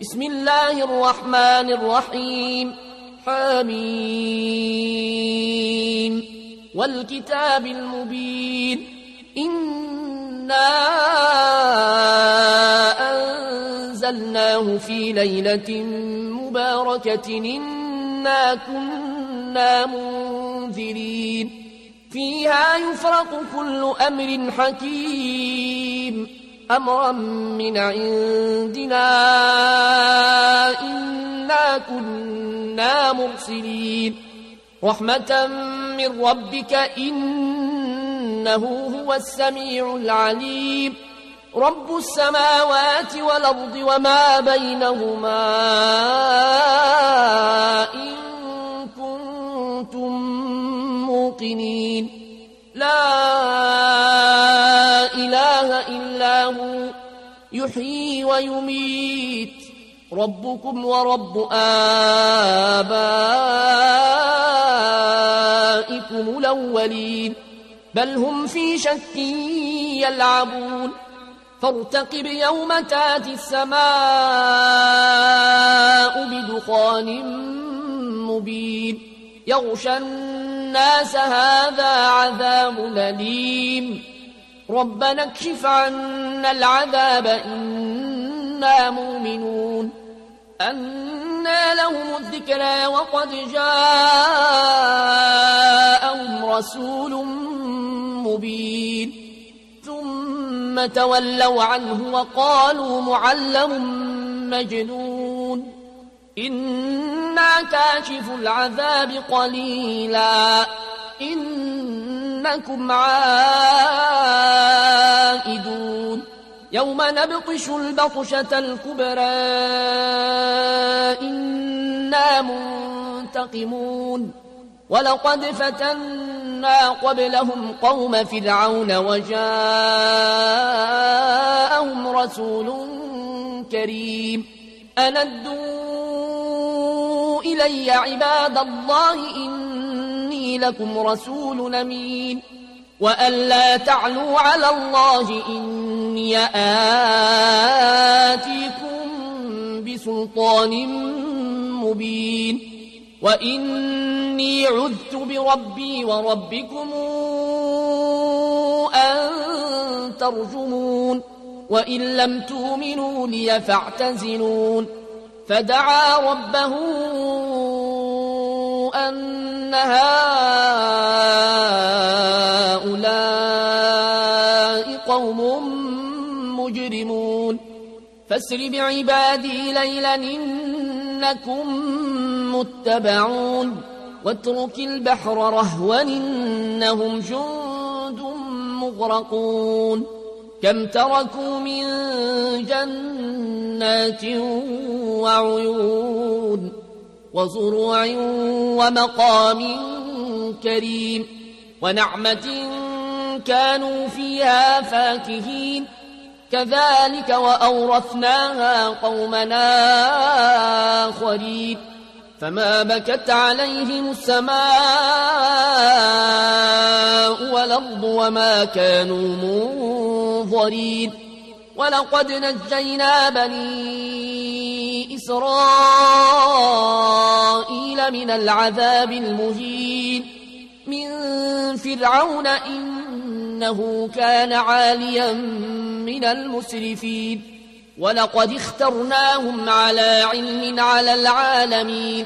بسم الله الرحمن الرحيم حميم والكتاب المبين إنا أنزلناه في ليلة مباركة إنا كنا منذرين فيها يفرق كل أمر حكيم أمرا من عندنا إنا كنا مرسلين رحمة من ربك إنه هو السميع العليم رب السماوات والأرض وما بينهما إن كنتم موقنين لا إله إلا هو يحيي ويميت ربكم ورب آبائكم الأولين بل هم في شك يلعبون فارتقب يوم تاتي السماء بدخان مبين يغشى الناس هذا عذاب أليم ربنا اكشف عنا العذاب إنا مؤمنون أنى لهم الذكرى وقد جاءهم رسول مبين ثم تولوا عنه وقالوا معلم مجنون إنا كاشف العذاب قليلا إنكم عائدون يوم نبطش البطشة الكبرى إنا منتقمون ولقد فتنا قبلهم قوم فرعون وجاءهم رسول كريم أن ادوا إلي عباد الله إني لكم رسول أمين وأن لا تعلوا على الله إني آتيكم بسلطان مبين وإني عذت بربي وربكم أن ترجمون وإن لم تؤمنوا لي فاعتزلون فدعا ربه أن هؤلاء قوم مجرمون فاسر بعبادي ليلا إنكم متبعون واترك البحر رهوا إنهم جند مغرقون كم تركوا من جنات وعيون وزروع ومقام كريم ونعمة كانوا فيها فاكهين كذلك وأورثناها قومنا آخرين فما بكت عليهم السماء والأرض وما كانوا منظرين ولقد نجينا بني إسرائيل من العذاب المهين من فرعون إنه كان عاليا من المسرفين ولقد اخترناهم على علم على العالمين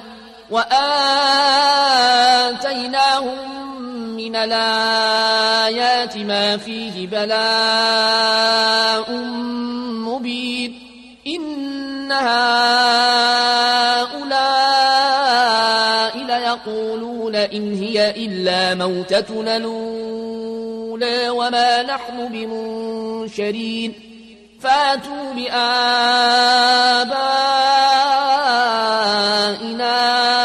وآتيناهم من الآيات ما فيه بلاء مبين إن هؤلاء ليقولون إن هي إلا موتتنا الأولى وما نحن بمنشرين فاتوا بآبائنا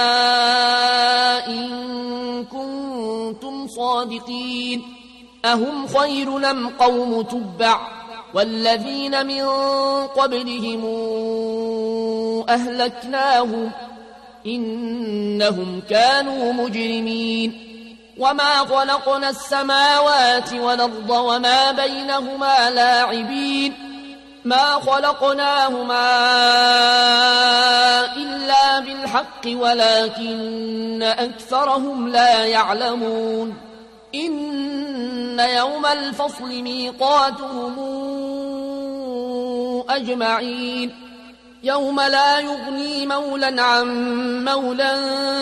إن كنتم صادقين أهم خير أم قوم تبع والذين من قبلهم أهلكناهم إنهم كانوا مجرمين وما خلقنا السماوات والأرض وما بينهما لاعبين ما خلقناهما بالحق ولكن أكثرهم لا يعلمون إن يوم الفصل ميقاتهم أجمعين يوم لا يغني مولى عن مولى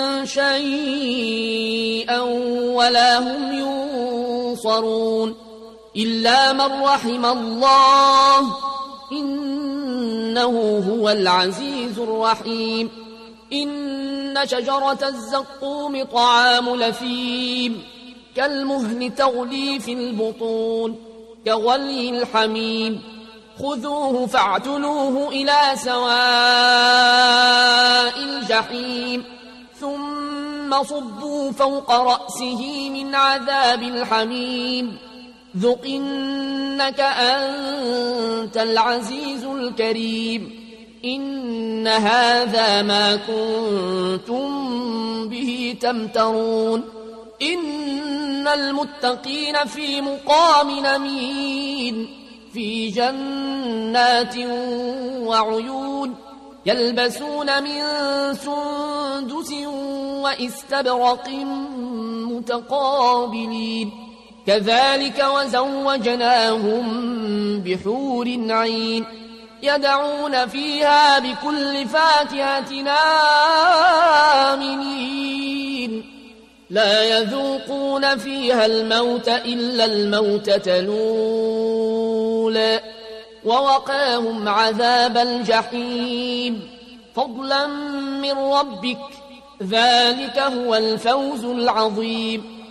شيئا ولا هم ينصرون إلا من رحم الله إنه هو العزيز الرحيم إن شجرة الزقوم طعام لثيم كالمهل تغلي في البطون كغلي الحميم خذوه فاعتلوه إلى سواء الجحيم ثم صبوا فوق رأسه من عذاب الحميم ذق إنك أنت العزيز الكريم إن هذا ما كنتم به تمترون إن المتقين في مقام أمين في جنات وعيون يلبسون من سندس وإستبرق متقابلين كذلك وزوجناهم بحور عين يدعون فيها بكل فاكهة آمنين لا يذوقون فيها الموت إلا الموتة الأولى ووقاهم عذاب الجحيم فضلا من ربك ذلك هو الفوز العظيم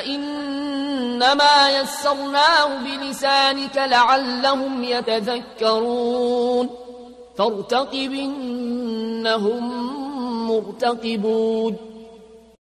فإنما يسرناه بلسانك لعلهم يتذكرون فارتقب إنهم مرتقبون